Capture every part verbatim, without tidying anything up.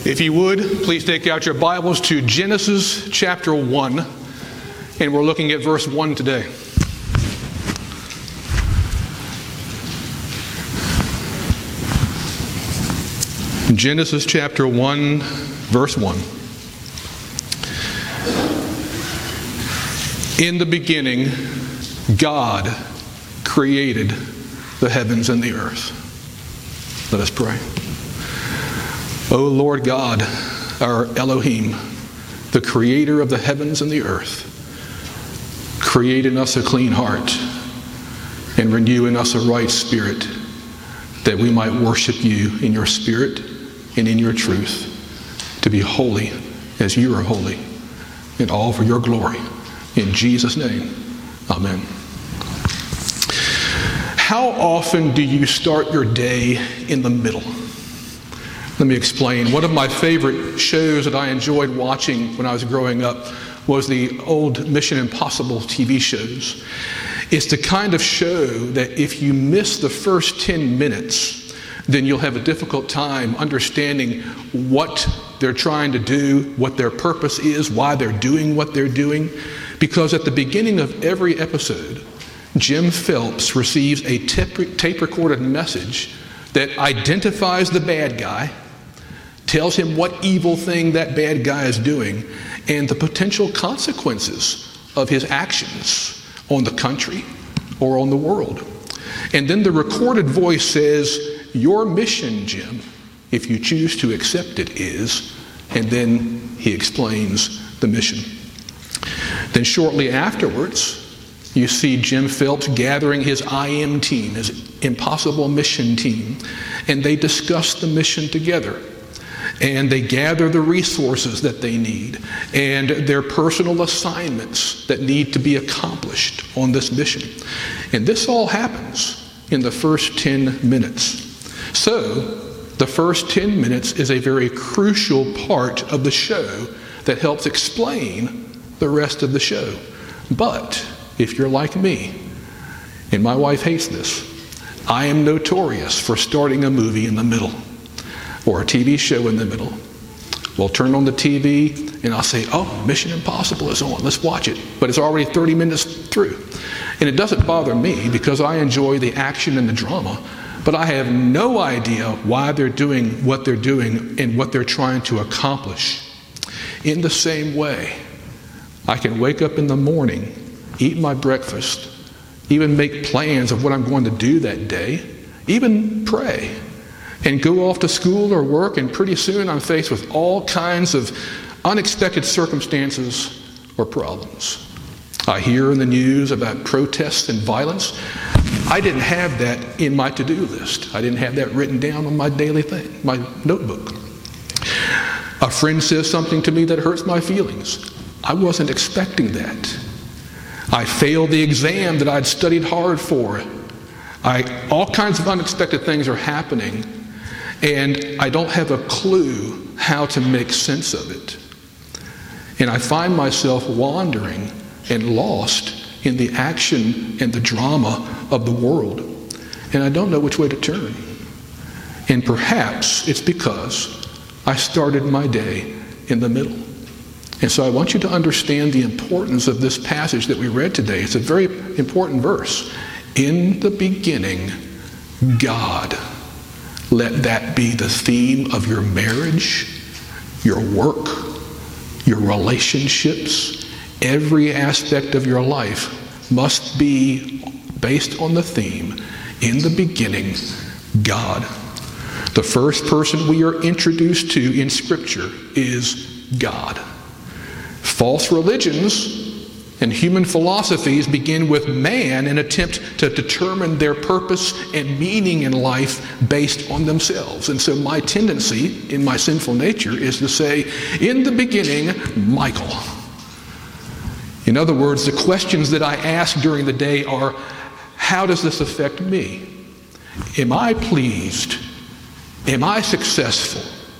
If you would, please take out your Bibles to Genesis chapter one, and we're looking at verse one today. Genesis chapter one, verse one. In the beginning, God created the heavens and the earth. Let us pray. O Lord God, our Elohim, the creator of the heavens and the earth, create in us a clean heart and renew in us a right spirit, that we might worship you in your spirit and in your truth, to be holy as you are holy, and all for your glory. In Jesus' name, amen. How often do you start your day in the middle? Let me explain. One of my favorite shows that I enjoyed watching when I was growing up was the old Mission Impossible T V shows. It's the kind of show that if you miss the first ten minutes, then you'll have a difficult time understanding what they're trying to do, what their purpose is, why they're doing what they're doing. Because at the beginning of every episode, Jim Phelps receives a tape-recorded message that identifies the bad guy, tells him what evil thing that bad guy is doing, and the potential consequences of his actions on the country or on the world. And then the recorded voice says, your mission, Jim, if you choose to accept it, is, and then he explains the mission. Then shortly afterwards, you see Jim Phelps gathering his I M team, his Impossible Mission team, and they discuss the mission together. And they gather the resources that they need and their personal assignments that need to be accomplished on this mission. And this all happens in the first ten minutes. So, the first ten minutes is a very crucial part of the show that helps explain the rest of the show. But, if you're like me, and my wife hates this, I am notorious for starting a movie in the middle, or a T V show in the middle. We'll turn on the T V and I'll say, oh, Mission Impossible is on, let's watch it. But it's already thirty minutes through. And it doesn't bother me because I enjoy the action and the drama, but I have no idea why they're doing what they're doing and what they're trying to accomplish. In the same way, I can wake up in the morning, eat my breakfast, even make plans of what I'm going to do that day, even pray, and go off to school or work, and pretty soon I'm faced with all kinds of unexpected circumstances or problems. I hear in the news about protests and violence. I didn't have that in my to-do list. I didn't have that written down on my daily thing, my notebook. A friend says something to me that hurts my feelings. I wasn't expecting that. I failed the exam that I'd studied hard for. I, all kinds of unexpected things are happening, and I don't have a clue how to make sense of it. And I find myself wandering and lost in the action and the drama of the world. And I don't know which way to turn. And perhaps it's because I started my day in the middle. And so I want you to understand the importance of this passage that we read today. It's a very important verse. In the beginning, God. Let that be the theme of your marriage, your work, your relationships. Every aspect of your life must be based on the theme, in the beginning, God. The first person we are introduced to in Scripture is God. False religions and human philosophies begin with man and attempt to determine their purpose and meaning in life based on themselves. And so my tendency in my sinful nature is to say, in the beginning, Michael. In other words, the questions that I ask during the day are, how does this affect me? Am I pleased? Am I successful?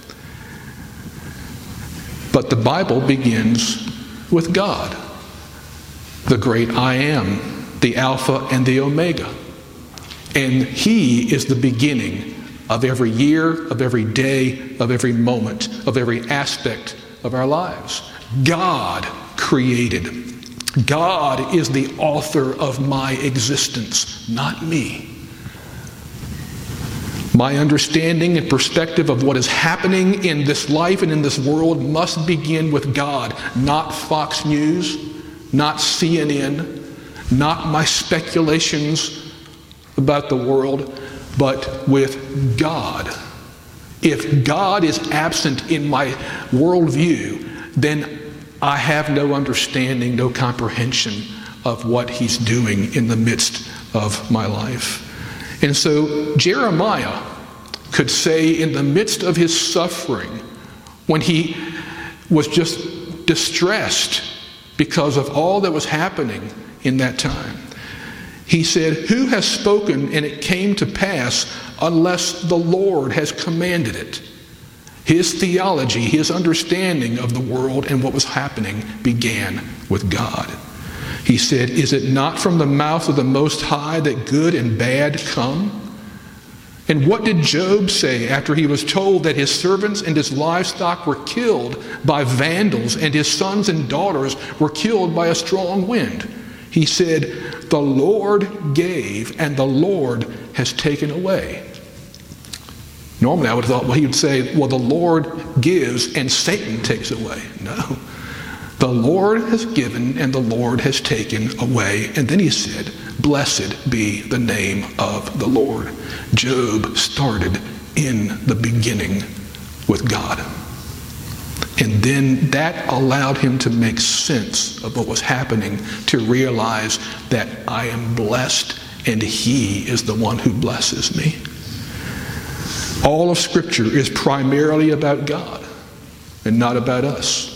But the Bible begins with God, the great I am, the Alpha and the Omega. And He is the beginning of every year, of every day, of every moment, of every aspect of our lives. God created. God is the author of my existence, not me. My understanding and perspective of what is happening in this life and in this world must begin with God, not Fox News, not C N N, not my speculations about the world, but with God. If God is absent in my worldview, then I have no understanding, no comprehension of what He's doing in the midst of my life. And so Jeremiah could say in the midst of his suffering, when he was just distressed because of all that was happening in that time, he said, "Who has spoken and it came to pass unless the Lord has commanded it?" His theology, his understanding of the world and what was happening began with God. He said, "Is it not from the mouth of the Most High that good and bad come?" And what did Job say after he was told that his servants and his livestock were killed by vandals and his sons and daughters were killed by a strong wind? He said, "The Lord gave and the Lord has taken away." Normally I would have thought, well, he would say, well, the Lord gives and Satan takes away. No. The Lord has given and the Lord has taken away. And then he said, "Blessed be the name of the Lord." Job started in the beginning with God. And then that allowed him to make sense of what was happening, to realize that I am blessed and He is the one who blesses me. All of Scripture is primarily about God and not about us.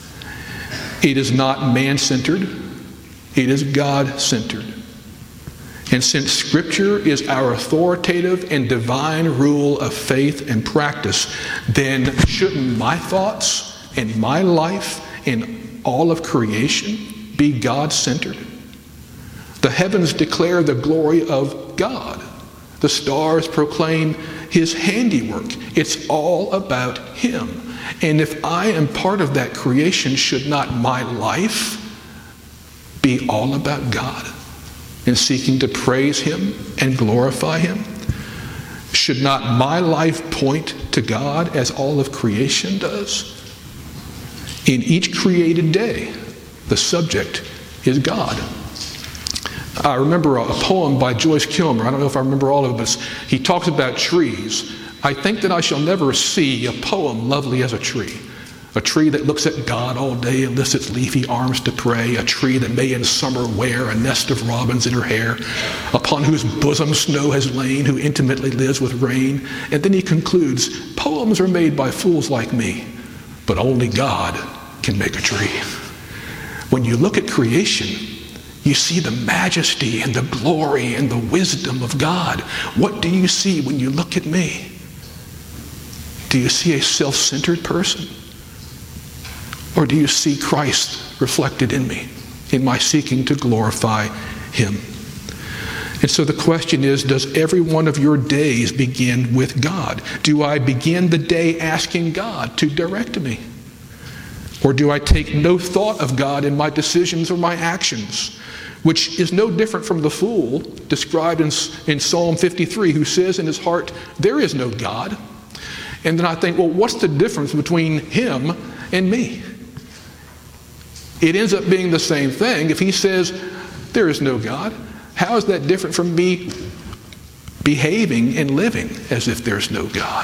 It is not man-centered. It is God-centered. And since Scripture is our authoritative and divine rule of faith and practice, then shouldn't my thoughts and my life and all of creation be God-centered? The heavens declare the glory of God. The stars proclaim His handiwork. It's all about Him. And if I am part of that creation, should not my life be all about God and seeking to praise Him and glorify Him? Should not my life point to God as all of creation does? In each created day, the subject is God. I remember a poem by Joyce Kilmer. I don't know if I remember all of it, but he talks about trees. "I think that I shall never see a poem lovely as a tree. A tree that looks at God all day and lifts its leafy arms to pray. A tree that may in summer wear a nest of robins in her hair, upon whose bosom snow has lain, who intimately lives with rain." And then he concludes, "Poems are made by fools like me, but only God can make a tree." When you look at creation, you see the majesty and the glory and the wisdom of God. What do you see when you look at me? Do you see a self-centered person? Or do you see Christ reflected in me, in my seeking to glorify Him? And so the question is, does every one of your days begin with God? Do I begin the day asking God to direct me? Or do I take no thought of God in my decisions or my actions? Which is no different from the fool described in, in Psalm fifty-three, who says in his heart, "There is no God." And then I think, well, what's the difference between him and me? It ends up being the same thing. If he says, "There is no God," how is that different from me behaving and living as if there's no God?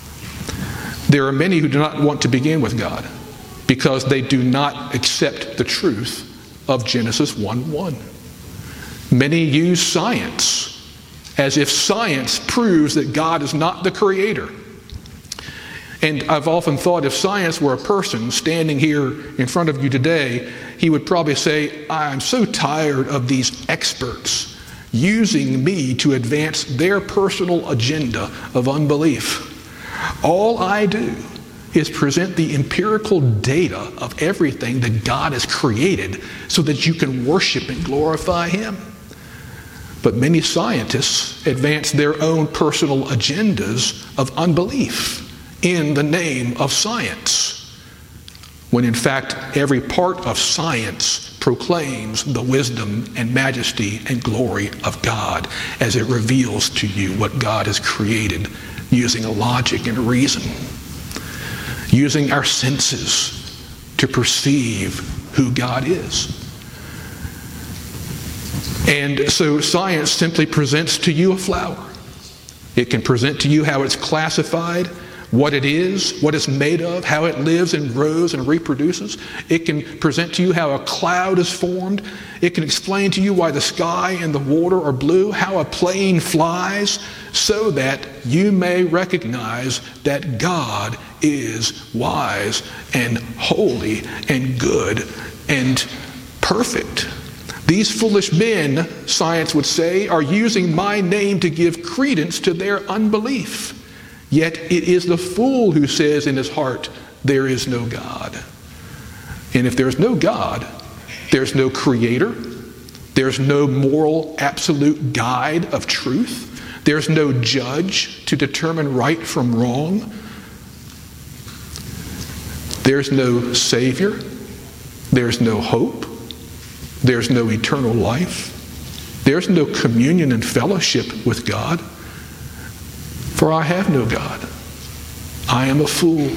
There are many who do not want to begin with God because they do not accept the truth of Genesis one one. Many use science as if science proves that God is not the creator. And I've often thought if science were a person standing here in front of you today, he would probably say, "I'm so tired of these experts using me to advance their personal agenda of unbelief. All I do is present the empirical data of everything that God has created so that you can worship and glorify Him." But many scientists advance their own personal agendas of unbelief in the name of science, when in fact every part of science proclaims the wisdom and majesty and glory of God as it reveals to you what God has created using logic and reason, using our senses to perceive who God is. And so science simply presents to you a flower. It can present to you how it's classified, what it is, what it's made of, how it lives and grows and reproduces. It can present to you how a cloud is formed. It can explain to you why the sky and the water are blue, how a plane flies, so that you may recognize that God is wise and holy and good and perfect. These foolish men, science would say, are using my name to give credence to their unbelief. Yet it is the fool who says in his heart, there is no God. And if there's no God, there's no creator. There's no moral absolute guide of truth. There's no judge to determine right from wrong. There's no Savior. There's no hope. There's no eternal life. There's no communion and fellowship with God. For I have no God. I am a fool.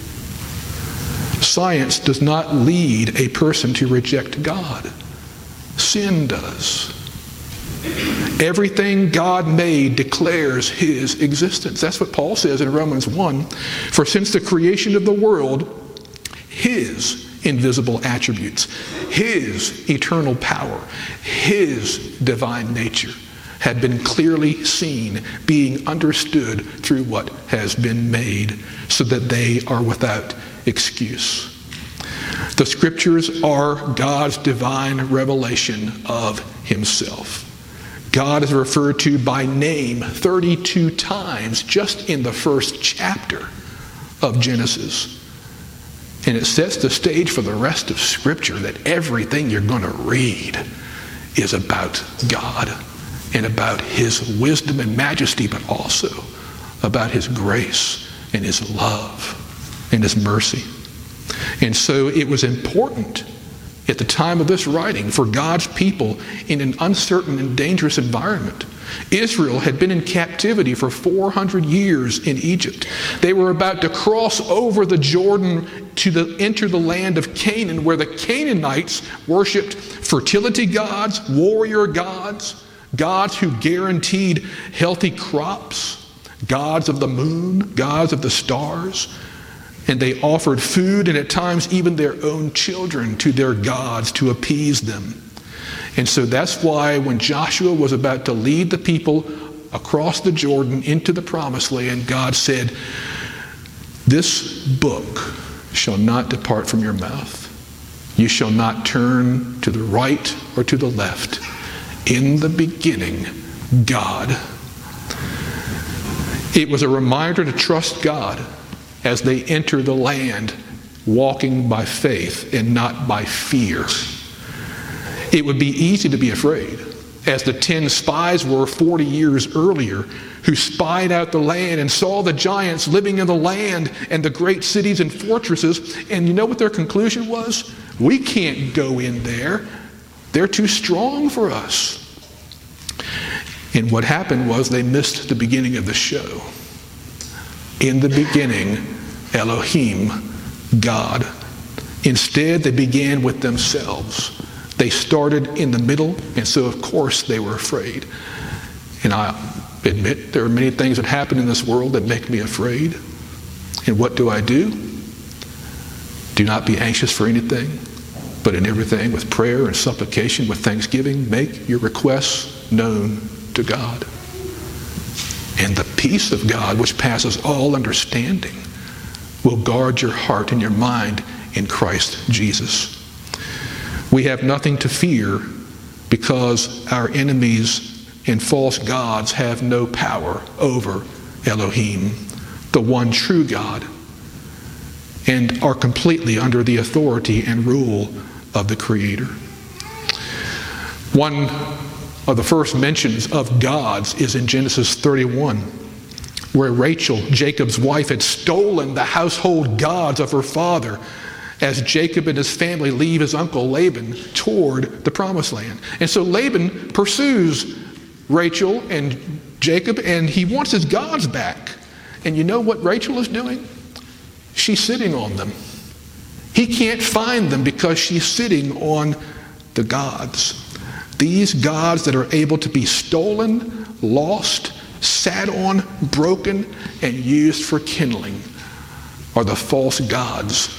Science does not lead a person to reject God. Sin does. Everything God made declares his existence. That's what Paul says in Romans one. For since the creation of the world, his invisible attributes, his eternal power, his divine nature had been clearly seen, being understood through what has been made, so that they are without excuse. The scriptures are God's divine revelation of himself. God is referred to by name thirty-two times just in the first chapter of Genesis. And it sets the stage for the rest of Scripture that everything you're going to read is about God and about his wisdom and majesty, but also about his grace and his love and his mercy. And so it was important at the time of this writing for God's people in an uncertain and dangerous environment. Israel had been in captivity for four hundred years in Egypt. They were about to cross over the Jordan to the, enter the land of Canaan, where the Canaanites worshipped fertility gods, warrior gods, gods who guaranteed healthy crops, gods of the moon, gods of the stars. And they offered food and at times even their own children to their gods to appease them. And so that's why when Joshua was about to lead the people across the Jordan into the promised land, God said, this book shall not depart from your mouth. You shall not turn to the right or to the left. In the beginning, God. It was a reminder to trust God as they enter the land, walking by faith and not by fear. It would be easy to be afraid, as the ten spies were forty years earlier, who spied out the land and saw the giants living in the land and the great cities and fortresses. And you know what their conclusion was? We can't go in there. They're too strong for us. And what happened was they missed the beginning of the show. In the beginning, Elohim, God. Instead, they began with themselves. They started in the middle, and so of course they were afraid. And I admit there are many things that happen in this world that make me afraid. And what do I do? Do not be anxious for anything, but in everything with prayer and supplication, with thanksgiving, make your requests known to God. And the peace of God, which passes all understanding, will guard your heart and your mind in Christ Jesus. We have nothing to fear because our enemies and false gods have no power over Elohim, the one true God, and are completely under the authority and rule of the Creator. One of the first mentions of gods is in Genesis thirty-one, where Rachel, Jacob's wife, had stolen the household gods of her father as Jacob and his family leave his uncle Laban toward the promised land. And so Laban pursues Rachel and Jacob, and he wants his gods back. And you know what Rachel is doing? She's sitting on them. He can't find them because she's sitting on the gods. These gods that are able to be stolen, lost, sat on, broken, and used for kindling are the false gods.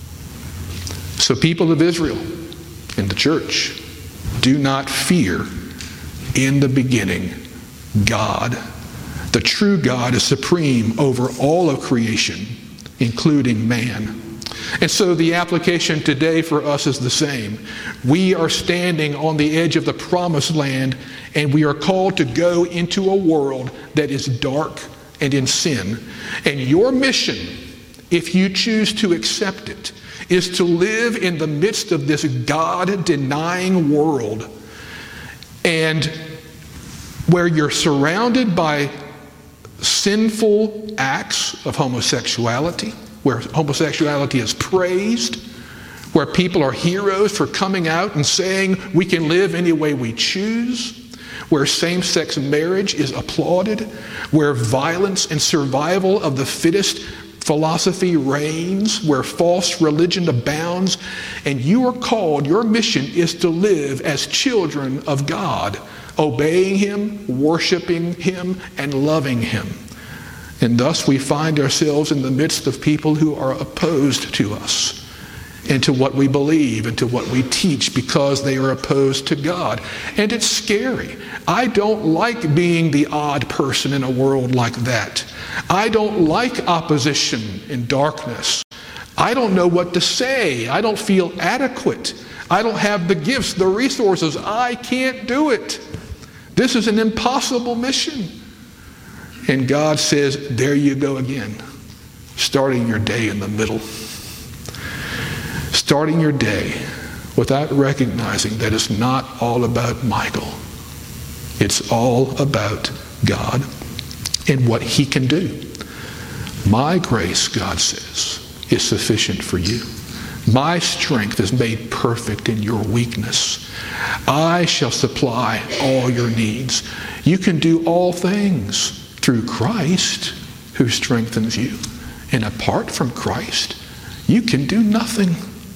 So people of Israel in the church, do not fear in the beginning God. The true God is supreme over all of creation, including man. And so the application today for us is the same. We are standing on the edge of the promised land, and we are called to go into a world that is dark and in sin. And your mission, if you choose to accept it, is to live in the midst of this God-denying world, and where you're surrounded by sinful acts of homosexuality, where homosexuality is praised, where people are heroes for coming out and saying we can live any way we choose, where same-sex marriage is applauded, where violence and survival of the fittest philosophy reigns, where false religion abounds, and you are called, your mission is to live as children of God, obeying Him, worshiping Him, and loving Him. And thus we find ourselves in the midst of people who are opposed to us and to what we believe and to what we teach, because they are opposed to God. And it's scary. I don't like being the odd person in a world like that. I don't like opposition and darkness. I don't know what to say. I don't feel adequate. I don't have the gifts, the resources. I can't do it. This is an impossible mission. And God says, there you go again, starting your day in the middle. Starting your day without recognizing that it's not all about Michael. It's all about God and what He can do. My grace, God says, is sufficient for you. My strength is made perfect in your weakness. I shall supply all your needs. You can do all things through Christ who strengthens you. And apart from Christ, you can do nothing.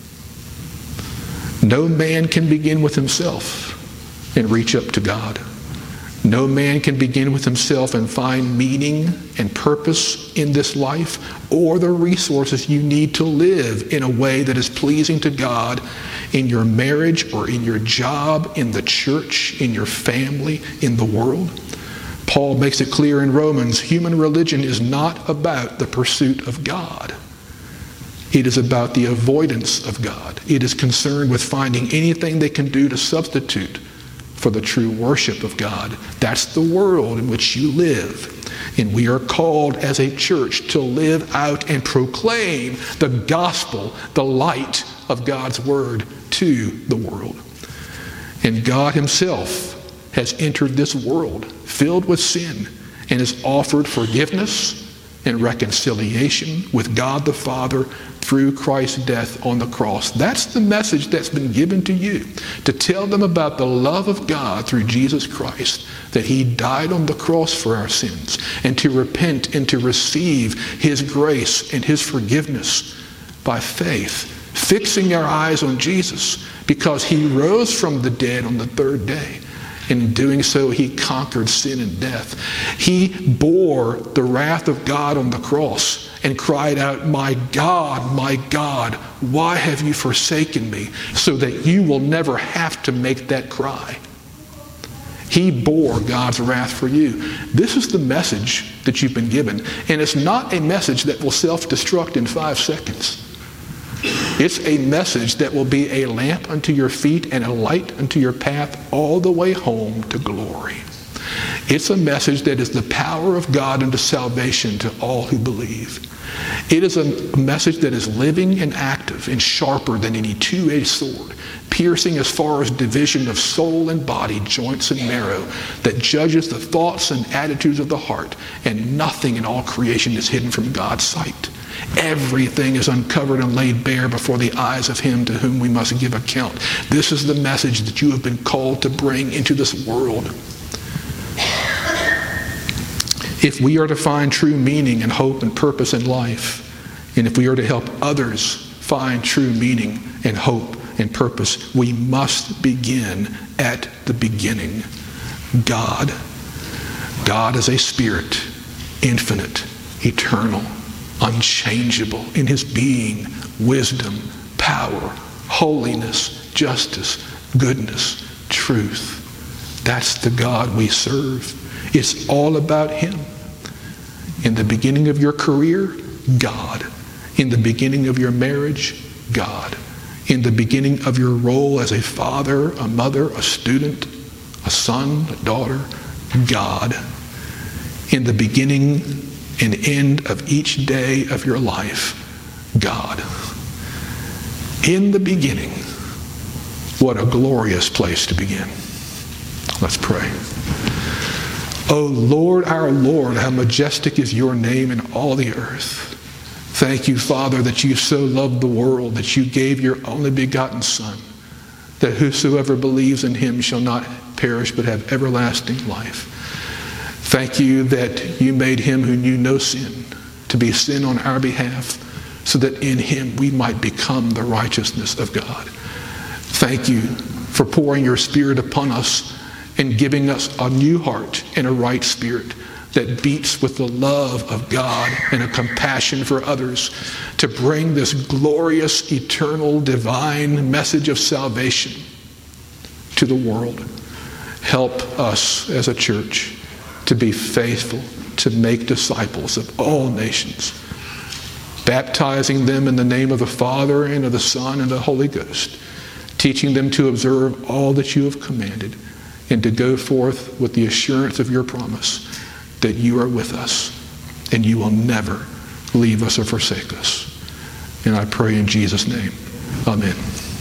No man can begin with himself and reach up to God. No man can begin with himself and find meaning and purpose in this life, or the resources you need to live in a way that is pleasing to God in your marriage or in your job, in the church, in your family, in the world. Paul makes it clear in Romans, human religion is not about the pursuit of God. It is about the avoidance of God. It is concerned with finding anything they can do to substitute for the true worship of God. That's the world in which you live. And we are called as a church to live out and proclaim the gospel, the light of God's word to the world. And God Himself has entered this world filled with sin and has offered forgiveness and reconciliation with God the Father through Christ's death on the cross. That's the message that's been given to you, to tell them about the love of God through Jesus Christ, that He died on the cross for our sins, and to repent and to receive His grace and His forgiveness by faith, fixing our eyes on Jesus, because He rose from the dead on the third day. In doing so, He conquered sin and death. He bore the wrath of God on the cross and cried out, "My God, my God, why have you forsaken me?" so that you will never have to make that cry. He bore God's wrath for you. This is the message that you've been given. And it's not a message that will self-destruct in five seconds. It's a message that will be a lamp unto your feet and a light unto your path all the way home to glory. It's a message that is the power of God unto salvation to all who believe. It is a message that is living and active and sharper than any two-edged sword, piercing as far as division of soul and body, joints and marrow, that judges the thoughts and attitudes of the heart, and nothing in all creation is hidden from God's sight. Everything is uncovered and laid bare before the eyes of him to whom we must give account. This is the message that you have been called to bring into this world. If we are to find true meaning and hope and purpose in life, and if we are to help others find true meaning and hope and purpose, we must begin at the beginning. God. God is a spirit, infinite, eternal, unchangeable in his being, wisdom, power, holiness, justice, goodness, truth. That's the God we serve. It's all about him. In the beginning of your career, God. In the beginning of your marriage, God. In the beginning of your role as a father, a mother, a student, a son, a daughter, God. In the beginning and end of each day of your life, God. In the beginning. What a glorious place to begin. Let's pray. O Lord, our Lord, how majestic is your name in all the earth. Thank you, Father, that you so loved the world, that you gave your only begotten Son, that whosoever believes in him shall not perish but have everlasting life. Thank you that you made him who knew no sin to be sin on our behalf, so that in him we might become the righteousness of God. Thank you for pouring your Spirit upon us and giving us a new heart and a right spirit that beats with the love of God and a compassion for others to bring this glorious, eternal, divine message of salvation to the world. Help us as a church to be faithful to make disciples of all nations, baptizing them in the name of the Father and of the Son and the Holy Ghost, teaching them to observe all that you have commanded, and to go forth with the assurance of your promise that you are with us and you will never leave us or forsake us. And I pray in Jesus' name, amen.